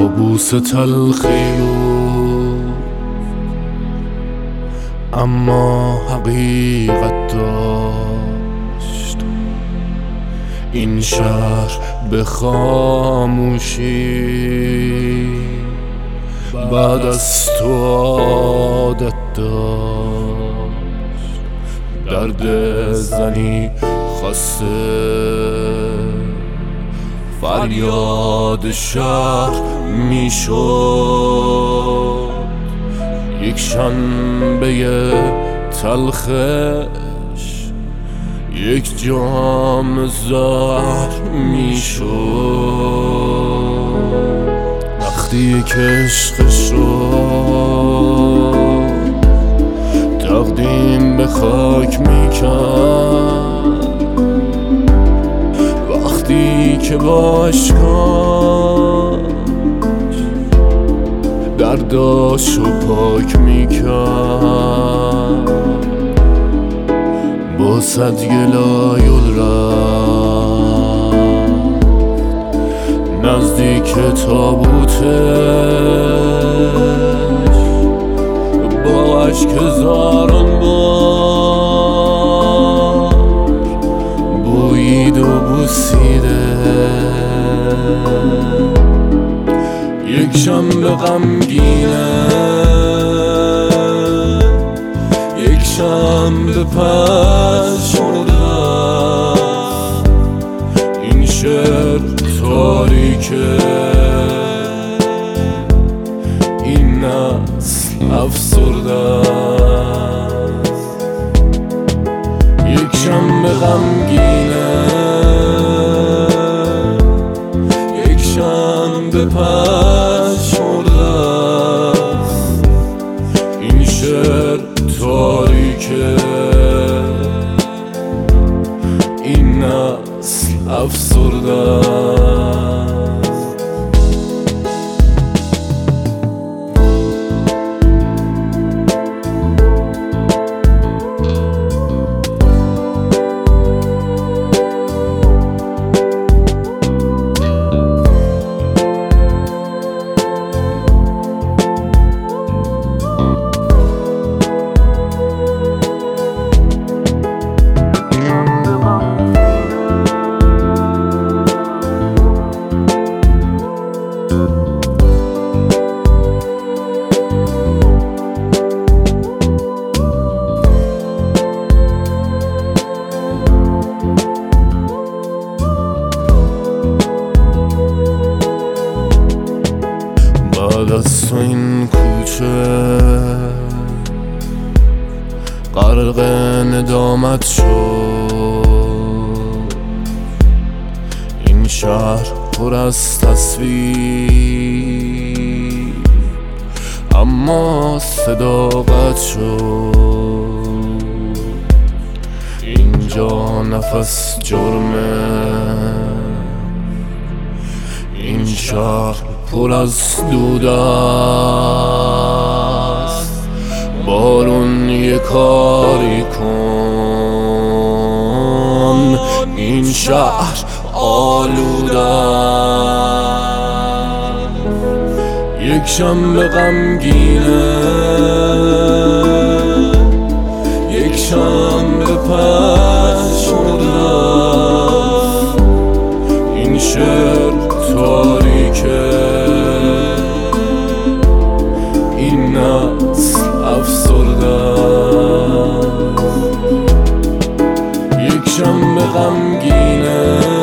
کابوس تلخی اما حقیقت داشت این شهر به خاموشی بعد از تو عادت داشت درد زنی خسته فریاد شهر میشد یک شنبه تلخش یک جام زهر میشد وقتی که عشقش رو تقدیم به خاک میکرد وقتی که با اشکاش درداشو پاک میکرد با صد گلایل رفت نزدیک تابوتش با اشک هزاران بار بویید و بوسیده یک شنبه غمگینه یک شنبه پژمرده این شعر تاریکه این نسل افسرده یک شنبه غمگینه یک شنبه پژمرده این شعر تاریکه این نسل افسرده بعد از تو این کوچه غرق ندامت شد این شهر پر از تصویر اما صداقت شد اینجا نفس جرمه این شهر پر از دود است بارون یه کاری کن این شهر آلوده است یک شنبه غمگینه یک شنبه پژمرده این شعر تاریکه این نسل افسرده یک شنبه غمگینه